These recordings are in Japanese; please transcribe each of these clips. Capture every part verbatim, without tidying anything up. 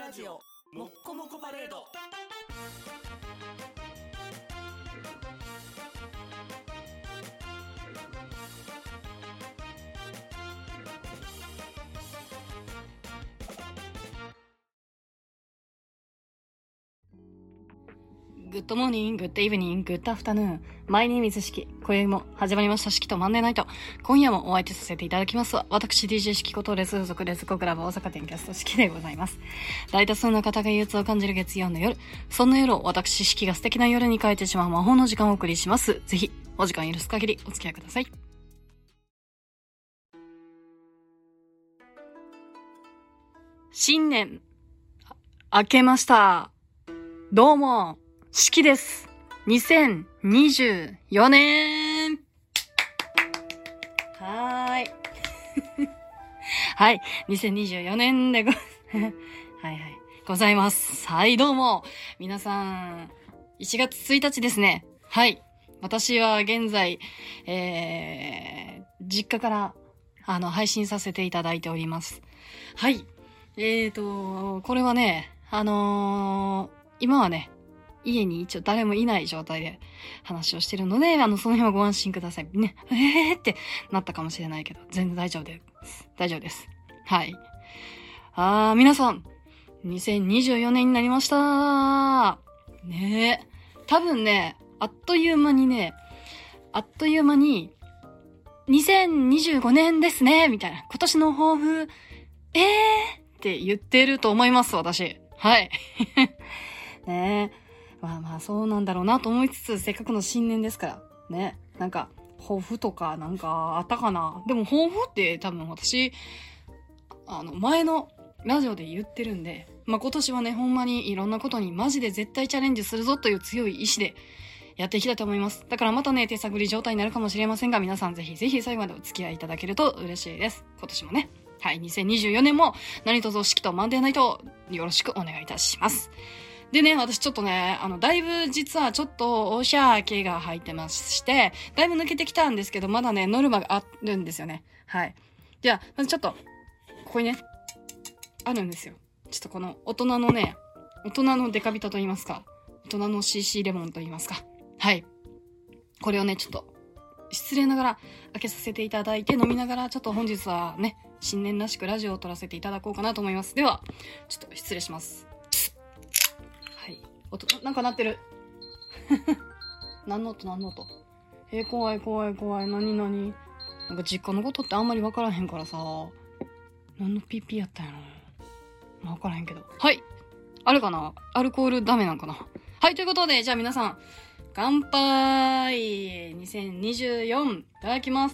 ラジオもっこもこパレード。 グッドモーニング、グッドイブニング、グッドアフタヌーン。マイネームイズシキ。今宵も始まりました。シキとマンデーナイト。今夜もお相手させていただきますは、私 ディージェー シキことレス属レスコクラブ大阪店キャストシキでございます。大多数の方が憂鬱を感じる月曜の夜。そんな夜を私シキが素敵な夜に変えてしまう魔法の時間をお送りします。ぜひ、お時間許す限りお付き合いください。新年、明けました。どうも。シキです。にせんにじゅうよねん。はーい。はい。にせんにじゅうよねんでご、はいはい。ございます。はい、どうも。皆さん、いちがつついたちですね。はい。私は現在、えー、実家から、あの、配信させていただいております。はい。えーと、これはね、あのー、今はね、家に一応誰もいない状態で話をしてるので、あの、その辺はご安心ください。ね、えーってなったかもしれないけど、全然大丈夫です。大丈夫です。はい。あー、皆さん、にせんにじゅうよねんになりましたねえ。多分ね、あっという間にね、あっという間に、にせんにじゅうごねんですねみたいな。今年の抱負、えーって言ってると思います、私。はい。ねえ。まあまあそうなんだろうなと思いつつ、せっかくの新年ですから。ね。なんか、抱負とかなんかあったかな。でも抱負って多分私、あの前のラジオで言ってるんで、まあ今年はね、ほんまにいろんなことにマジで絶対チャレンジするぞという強い意志でやっていきたいと思います。だからまたね、手探り状態になるかもしれませんが、皆さんぜひぜひ最後までお付き合いいただけると嬉しいです。今年もね。はい、にせんにじゅうよねんも何卒シキとマンデーナイトよろしくお願いいたします。でね、私ちょっとね、あの、だいぶ実はちょっとおしゃ系が入ってまして、だいぶ抜けてきたんですけど、まだね、ノルマがあるんですよね。はい。じゃあ、まずちょっと、ここにね、あるんですよ。ちょっとこの大人のね、大人のデカビタと言いますか、大人の シーシー レモンと言いますか。はい。これをね、ちょっと、失礼ながら開けさせていただいて飲みながら、ちょっと本日はね、新年らしくラジオを撮らせていただこうかなと思います。では、ちょっと失礼します。はい。音、なんか鳴ってる。何の音何の音。えー、怖い怖い怖い。なになに。なんか実家のことってあんまりわからへんからさ。何のピーピーやったんやろ。まあ、わからへんけど。はい。あるかな？アルコールダメなんかな？はい、ということで、じゃあ皆さん、乾杯 !にせんにじゅうよん、いただきます。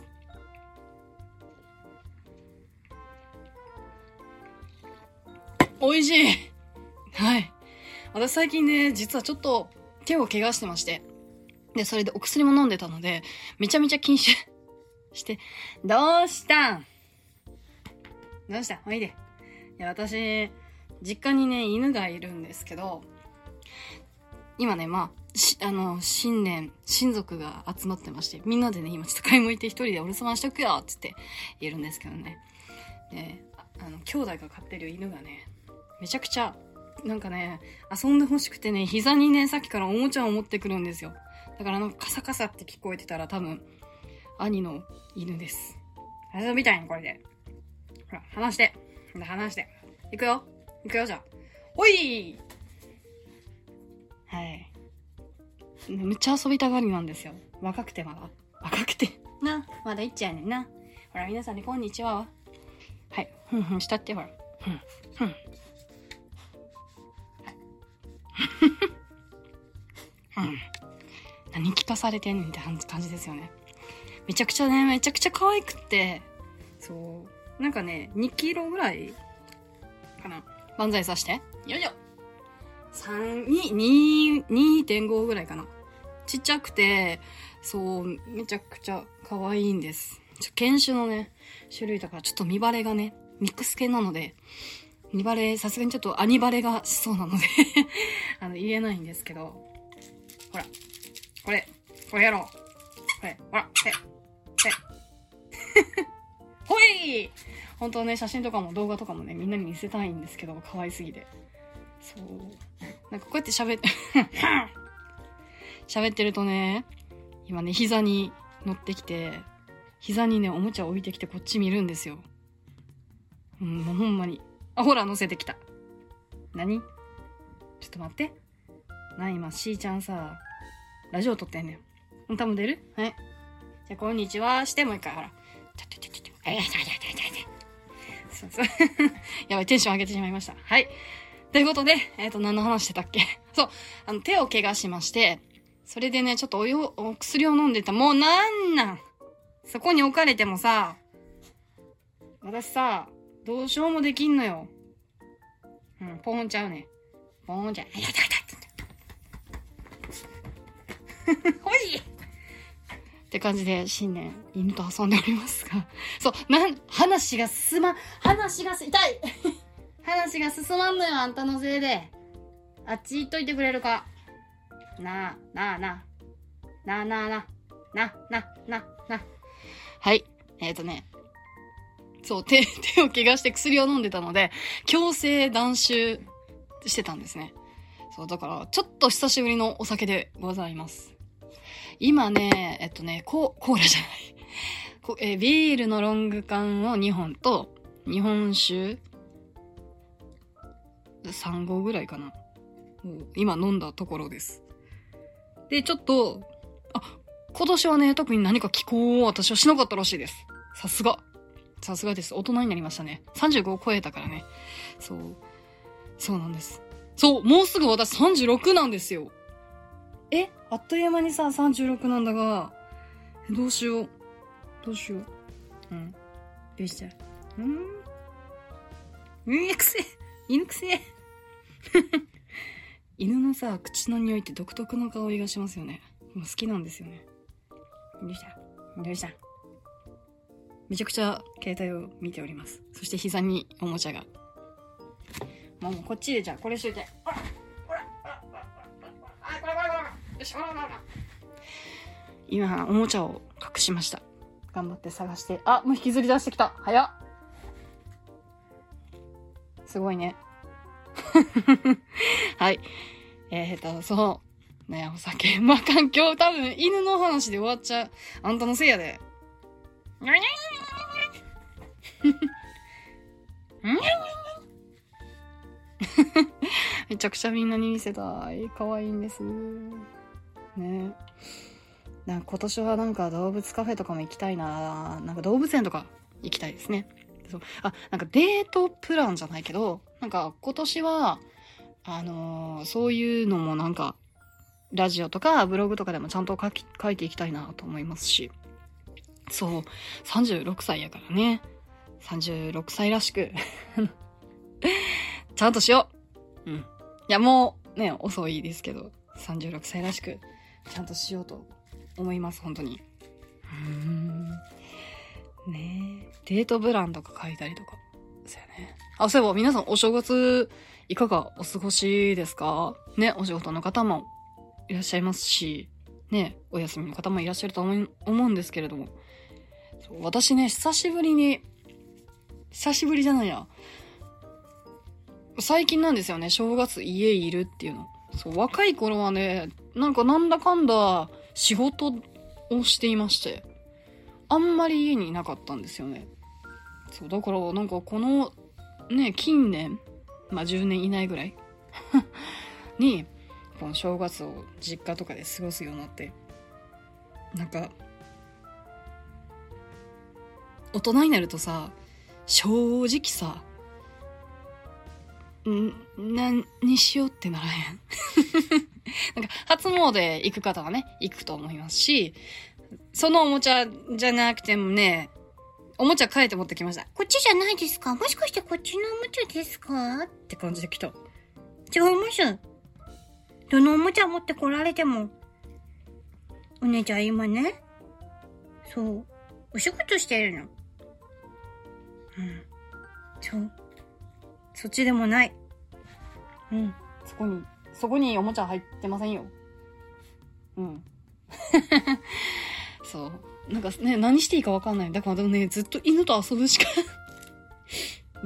美味しい。はい。私最近ね、実はちょっと手を怪我してまして。で、それでお薬も飲んでたので、めちゃめちゃ禁酒して、どうしたんどうしたおいで。いや、私、実家にね、犬がいるんですけど、今ね、まあ、し、あの、新年、親族が集まってまして、みんなでね、今ちょっと買い物行って一人でお留守番しとくよっつって言えるんですけどね。で、あの、兄弟が飼ってる犬がね、めちゃくちゃ、なんかね、遊んでほしくてね、膝にね、さっきからおもちゃを持ってくるんですよ。だからなんかカサカサって聞こえてたら多分、兄の犬です。遊びたいのこれで。ほら、離して。離して。行くよ。行くよ、じゃあ。ほいはい。めっちゃ遊びたがりなんですよ。若くてまだ。若くて。な、まだいっちゃうねんな。ほら、皆さんでこんにちは。はい。ふんふんしたって、ほら。ふん。ふん。うん。何聞かされてんねんって感じですよね。めちゃくちゃね、めちゃくちゃ可愛くって、そう。なんかね、にキロぐらいかな。万歳さして。よいしょ。さん、に、に、にてんご ぐらいかな。ちっちゃくて、そう、めちゃくちゃ可愛いんです。ちょ犬種のね、種類だからちょっと見バレがね、ミックス系なので、見バレ、さすがにちょっとアニバレがしそうなのであの、言えないんですけど、ほら、これ、これやろう。これ、ほら、へ、へ。ほい本当ね、写真とかも動画とかもね、みんなに見せたいんですけど、可愛すぎて。 そう。なんかこうやって喋って、喋ってるとね、今ね、膝に乗ってきて、膝にね、おもちゃを置いてきてこっち見るんですよ。うん、もうほんまに。あ、ほら、乗せてきた。何？ちょっと待って。な、今、しーちゃんさ、ラジオ撮ってんねん。多分出る？はい。じゃあ、こんにちは。して、もう一回、ほら。ちょちょちょちょ。あ、やだやだやだやだ。そうそう。やばい、テンション上げてしまいました。はい。ということで、えっと、何の話してたっけ？そう。あの、手を怪我しまして、それでね、ちょっとお湯、お薬を飲んでた。もうなんなんそこに置かれてもさ、私さ、どうしようもできんのよ。うん、ポーンちゃうね。ポーンちゃう。あ、やだやだほいって感じで、新年、犬と遊んでおりますが。そう、なん、話が進まん、話がす、痛い話が進まんのよ、あんたのせいで。あっち行っといてくれるか。なあ、なあ、なあ。なあ、なあ、なあ。な、な、な、な。はい。えっとね。そう、手、手を怪我して薬を飲んでたので、強制断酒してたんですね。そう、だから、ちょっと久しぶりのお酒でございます。今ね、えっとね、コー、コーラじゃない。こえー、ビールのロング缶をにほんと、日本酒さんごうぐらいかな。今飲んだところです。で、ちょっと、あ、今年はね、特に何か気候を私はしなかったらしいです。さすが。さすがです。大人になりましたね。さんじゅうごを超えたからね。そう。そうなんです。そう、もうすぐ私さんじゅうろくなんですよ。え、あっという間にさ、さんじゅうろくなんだが、どうしよう。どうしよう。うん。どうしちゃう。うん。うん、くせえ。犬くせえ。犬のさ、口の匂いって独特の香りがしますよね。もう好きなんですよね。どうしたどうしためちゃくちゃ携帯を見ております。そして膝におもちゃが。もうこっちでじゃあこれしといて。ほらほらほらほらあ、これこれこれよし、ほらほらほら。今、おもちゃを隠しました。頑張って探して。あ、もう引きずり出してきた。早っ。すごいね。はい。えーと、そう。ね、お酒。まあ、環境、多分、犬の話で終わっちゃう。あんたのせいやで。にゃにゃにゃめちゃくちゃみんなに見せたい。可愛いんです。ね。なんか今年はなんか動物カフェとかも行きたいな。なんか動物園とか行きたいですね。そう。あ、なんかデートプランじゃないけど、なんか今年は、あのー、そういうのもなんか、ラジオとかブログとかでもちゃんと書き、書いていきたいなと思いますし。そう。さんじゅうろくさいやからね。さんじゅうろくさいらしく。ちゃんとしよう。うん。いや、もうね、遅いですけど、さんじゅうろくさいらしく、ちゃんとしようと思います、本当に。うーん。ねえ。デートブランとか書いたりとか。そうやね。あ、そういえば皆さんお正月いかがお過ごしですかね、お仕事の方もいらっしゃいますし、ね、お休みの方もいらっしゃると思い、思うんですけれども。そう私ね、久しぶりに、久しぶりじゃないや。最近なんですよね、正月家いるっていうの。そう、若い頃はね、なんかなんだかんだ仕事をしていまして、あんまり家にいなかったんですよね。そう、だからなんかこの、ね、近年、まあじゅうねん以内ぐらいに、この正月を実家とかで過ごすようになって、なんか、大人になるとさ、正直さ、ん、何にしようってならへん。なんか、初詣行く方はね、行くと思いますし、そのおもちゃじゃなくてもね、おもちゃ変えて持ってきました。こっちじゃないですか？もしかしてこっちのおもちゃですか？って感じで来た。違います。どのおもちゃ持ってこられても。お姉ちゃん今ね、そう、お仕事してるの。うん。そう。そっちでもない。うん。そこに、そこにおもちゃ入ってませんよ。うん。そう。なんかね、何していいかわかんない。だからでもね、ずっと犬と遊ぶしか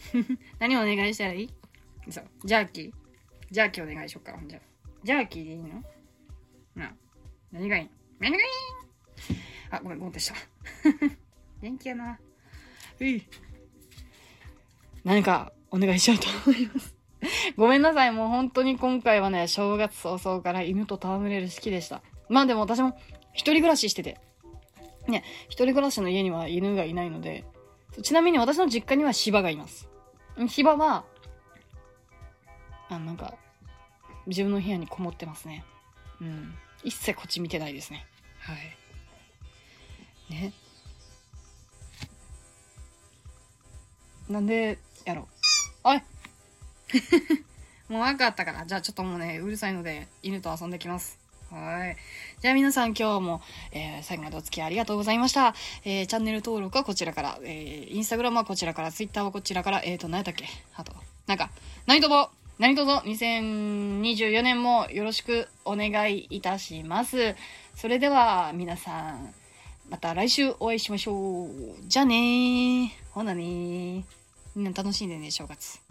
何お願いしたらいい？そう。ジャーキージャーキーお願いしよっか。じゃあ。ジャーキーでいいの？な。何がいい？何がいい？あ、ごめん、ゴンってした。元気やな。うい。何かお願いしようと思います。ごめんなさい。もう本当に今回はね、正月早々から犬と戯れる式でした。 まあでも私も一人暮らししてて。ね、一人暮らしの家には犬がいないので、ちなみに私の実家には柴がいます。柴は、あ、なんか、自分の部屋にこもってますね。うん。一切こっち見てないですね。はい。ね。なんで、やろう。おいもう分かったから。じゃあちょっともうね、うるさいので、犬と遊んできます。はい。じゃあ皆さん今日も、えー、最後までお付き合いありがとうございました。えー、チャンネル登録はこちらから、えー、インスタグラムはこちらから、ツイッターはこちらから、えーと、何やったっけあと、なんか、何とも、何卒にせんにじゅうよねんもよろしくお願いいたします。それでは皆さん、また来週お会いしましょう。じゃあねー。ほなねー。みんな楽しんでね、正月。